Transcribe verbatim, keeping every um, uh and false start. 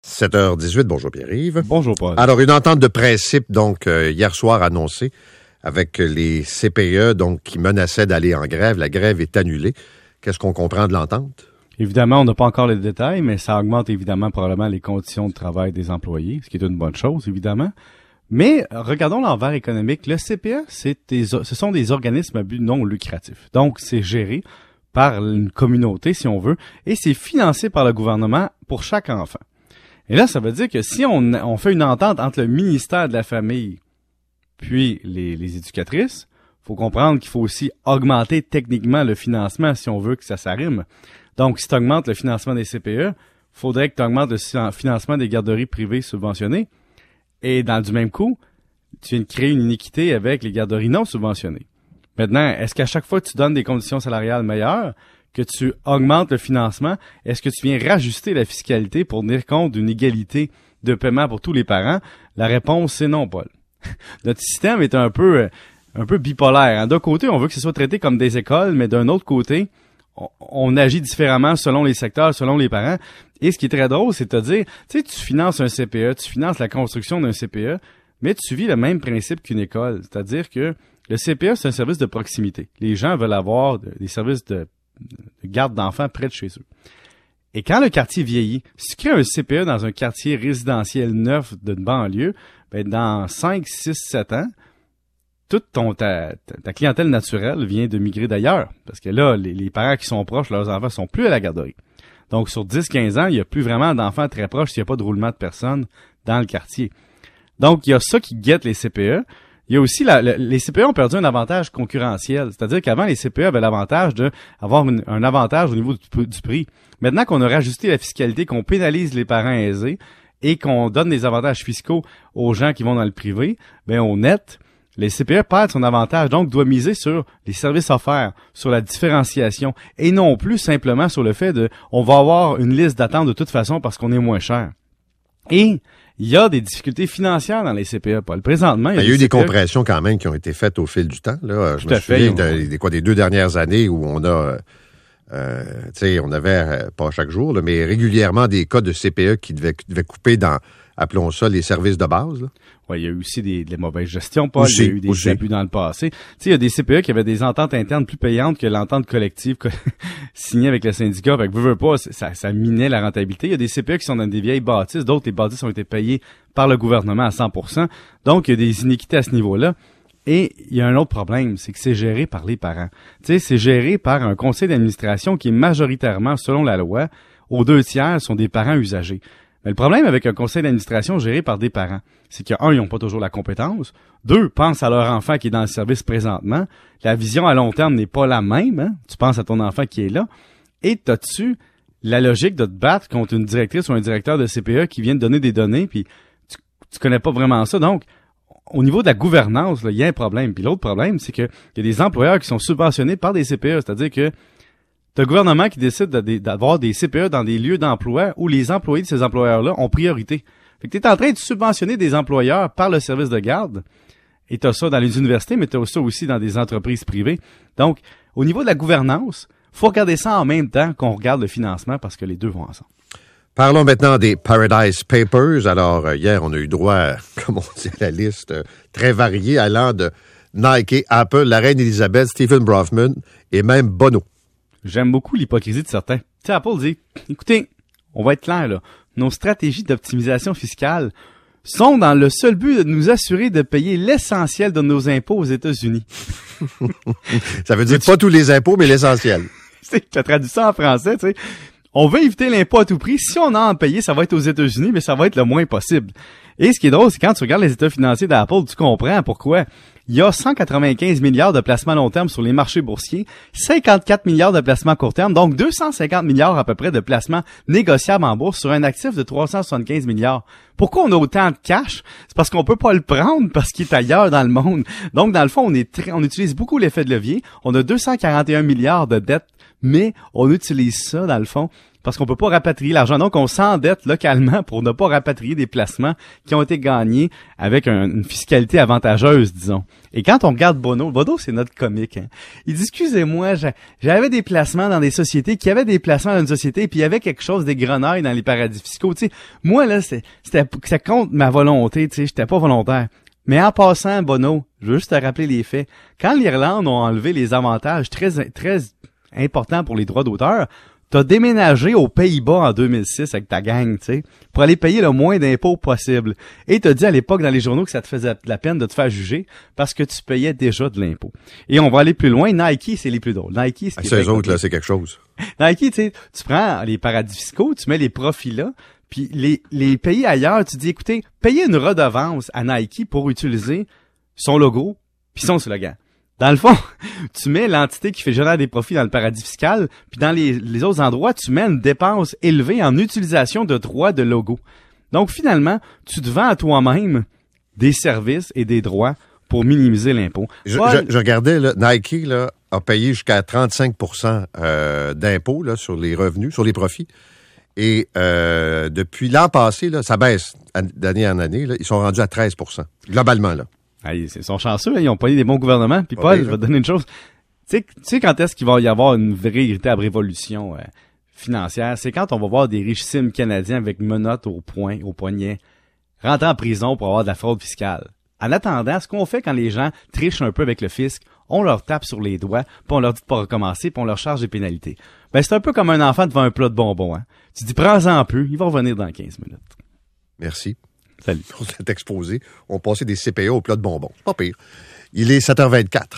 sept heures dix-huit, bonjour Pierre-Yves. Bonjour Paul. Alors, une entente de principe, donc, euh, hier soir annoncée avec les C P E, donc, qui menaçaient d'aller en grève. La grève est annulée. Qu'est-ce qu'on comprend de l'entente? Évidemment, on n'a pas encore les détails, mais ça augmente évidemment probablement les conditions de travail des employés, ce qui est une bonne chose, évidemment. Mais regardons l'envers économique. Le C P E, c'est des, ce sont des organismes à but non lucratif. Donc, c'est géré par une communauté, si on veut, et c'est financé par le gouvernement pour chaque enfant. Et là, ça veut dire que si on, on fait une entente entre le ministère de la Famille puis les, les éducatrices, faut comprendre qu'il faut aussi augmenter techniquement le financement si on veut que ça s'arrime. Donc, si tu augmentes le financement des C P E, faudrait que tu augmentes le financement des garderies privées subventionnées. Et dans du même coup, tu viens de créer une iniquité avec les garderies non subventionnées. Maintenant, est-ce qu'à chaque fois que tu donnes des conditions salariales meilleures, que tu augmentes le financement, est-ce que tu viens rajuster la fiscalité pour tenir compte d'une égalité de paiement pour tous les parents? La réponse, c'est non, Paul. Notre système est un peu, un peu bipolaire. D'un côté, on veut que ce soit traité comme des écoles, mais d'un autre côté, on, on agit différemment selon les secteurs, selon les parents. Et ce qui est très drôle, c'est de te dire, tu sais, tu finances un C P E, tu finances la construction d'un C P E, mais tu vis le même principe qu'une école. C'est-à-dire que le C P E, c'est un service de proximité. Les gens veulent avoir des services de de garde d'enfants près de chez eux. Et quand le quartier vieillit, si tu crées un C P E dans un quartier résidentiel neuf d'une banlieue, ben dans cinq, six, sept ans, toute ton, ta, ta clientèle naturelle vient de migrer d'ailleurs. Parce que là, les, les parents qui sont proches, leurs enfants sont plus à la garderie. Donc, sur dix, quinze ans, il n'y a plus vraiment d'enfants très proches s'il n'y a pas de roulement de personnes dans le quartier. Donc, il y a ça qui guette les C P E. Il y a aussi, la, la, les C P E ont perdu un avantage concurrentiel. C'est-à-dire qu'avant, les C P E avaient l'avantage d'avoir un avantage au niveau du, du prix. Maintenant qu'on a rajusté la fiscalité, qu'on pénalise les parents aisés et qu'on donne des avantages fiscaux aux gens qui vont dans le privé, ben au net, les C P E perdent son avantage. Donc, doit miser sur les services offerts, sur la différenciation et non plus simplement sur le fait de on va avoir une liste d'attente de toute façon parce qu'on est moins cher. Et il y a des difficultés financières dans les C P E, Paul. Présentement, il y a, il y a eu des C P E compressions quand même qui ont été faites au fil du temps. Là. Je Tout me à fait. souviens de, des, quoi, des deux dernières années où on a, euh, tu sais, on avait, euh, pas chaque jour, là, mais régulièrement des cas de C P E qui devaient, qui devaient couper dans, appelons ça, les services de base. Oui, il y a eu aussi des, des mauvaises gestions, Paul. Aussi, il y a eu des aussi. abus dans le passé. Tu sais, il y a des C P E qui avaient des ententes internes plus payantes que l'entente collective signée avec le syndicat. Fait que veux, veux pas, ça, ça minait la rentabilité. Il y a des C P E qui sont dans des vieilles bâtisses. D'autres, les bâtisses ont été payées par le gouvernement à cent pour cent. Donc, il y a des iniquités à ce niveau-là. Et il y a un autre problème, c'est que c'est géré par les parents. Tu sais, c'est géré par un conseil d'administration qui est majoritairement, selon la loi, aux deux tiers sont des parents usagers. Mais le problème avec un conseil d'administration géré par des parents, c'est que, un, ils n'ont pas toujours la compétence. Deux, pensent à leur enfant qui est dans le service présentement. La vision à long terme n'est pas la même. Hein? Tu penses à ton enfant qui est là. Et t'as-tu la logique de te battre contre une directrice ou un directeur de C P E qui vient te donner des données, puis tu, tu connais pas vraiment ça. Donc, au niveau de la gouvernance, il y a un problème. Puis l'autre problème, c'est que il y a des employeurs qui sont subventionnés par des C P E. C'est-à-dire que t'as le gouvernement qui décide de, d'avoir des C P E dans des lieux d'emploi où les employés de ces employeurs-là ont priorité. Fait que t'es en train de subventionner des employeurs par le service de garde. Et t'as ça dans les universités, mais t'as ça aussi dans des entreprises privées. Donc, au niveau de la gouvernance, faut regarder ça en même temps qu'on regarde le financement parce que les deux vont ensemble. Parlons maintenant des Paradise Papers. Alors, euh, hier, on a eu droit, comme on dit, à la liste euh, très variée allant de Nike, Apple, la reine Elisabeth, Stephen Brofman et même Bono. J'aime beaucoup l'hypocrisie de certains. Tu sais, Apple dit, écoutez, on va être clair, là. Nos stratégies d'optimisation fiscale sont dans le seul but de nous assurer de payer l'essentiel de nos impôts aux États-Unis. Ça veut dire pas tous les impôts, mais l'essentiel. Tu as traduit ça en français, tu sais. On veut éviter l'impôt à tout prix. Si on a à en payer, ça va être aux États-Unis, mais ça va être le moins possible. Et ce qui est drôle, c'est quand tu regardes les états financiers d'Apple, tu comprends pourquoi. Il y a cent quatre-vingt-quinze milliards de placements long terme sur les marchés boursiers, cinquante-quatre milliards de placements court terme, donc deux cent cinquante milliards à peu près de placements négociables en bourse sur un actif de trois cent soixante-quinze milliards. Pourquoi on a autant de cash? C'est parce qu'on peut pas le prendre parce qu'il est ailleurs dans le monde. Donc, dans le fond, on est très, on utilise beaucoup l'effet de levier. On a deux cent quarante et un milliards de dettes, mais on utilise ça, dans le fond, parce qu'on peut pas rapatrier l'argent. Donc, on s'endette localement pour ne pas rapatrier des placements qui ont été gagnés avec un, une fiscalité avantageuse, disons. Et quand on regarde Bono, Bono, c'est notre comique, hein. Il dit, excusez-moi, j'avais des placements dans des sociétés qui avaient des placements dans une société, puis il y avait quelque chose des grenailles dans les paradis fiscaux. Tu sais, moi, là, c'était, c'était contre ma volonté, tu sais, j'étais pas volontaire. Mais en passant, Bono, je veux juste te rappeler les faits. Quand l'Irlande a enlevé les avantages très, très importants pour les droits d'auteur, t'as déménagé aux Pays-Bas en deux mille six avec ta gang, tu sais, pour aller payer le moins d'impôts possible. Et t'as dit à l'époque dans les journaux que ça te faisait de la peine de te faire juger parce que tu payais déjà de l'impôt. Et on va aller plus loin. Nike, c'est les plus drôles. Nike, c'est... Ces autres, là, c'est quelque chose. Nike, tu sais, tu prends les paradis fiscaux, tu mets les profits là, puis les, les pays ailleurs, tu dis, écoutez, payez une redevance à Nike pour utiliser son logo puis son slogan. Dans le fond, tu mets l'entité qui fait générer des profits dans le paradis fiscal, puis dans les, les autres endroits, tu mets une dépense élevée en utilisation de droits de logo. Donc finalement, tu te vends à toi-même des services et des droits pour minimiser l'impôt. Je, Paul, je, je regardais, là, Nike là, a payé jusqu'à trente-cinq pour cent euh, d'impôts là, sur les revenus, sur les profits. Et euh, depuis l'an passé, là, ça baisse d'année en année. Là, ils sont rendus à treize pour cent, globalement. Là. Ah, ils sont chanceux, hein, ils ont pas eu des bons gouvernements. Puis Paul, okay, je vais te donner une chose. Tu sais, tu sais quand est-ce qu'il va y avoir une véritable révolution euh, financière? C'est quand on va voir des richissimes Canadiens avec menottes au poing, au poignet, rentrer en prison pour avoir de la fraude fiscale. En attendant, ce qu'on fait quand les gens trichent un peu avec le fisc, on leur tape sur les doigts, puis on leur dit de pas recommencer, puis on leur charge des pénalités. Ben, c'est un peu comme un enfant devant un plat de bonbons, hein. Tu dis, prends-en peu, il va revenir dans quinze minutes. Merci. Salut. Pour cet exposé, on passait des C P A au plat de bonbons. C'est pas pire. Il est sept heures vingt-quatre.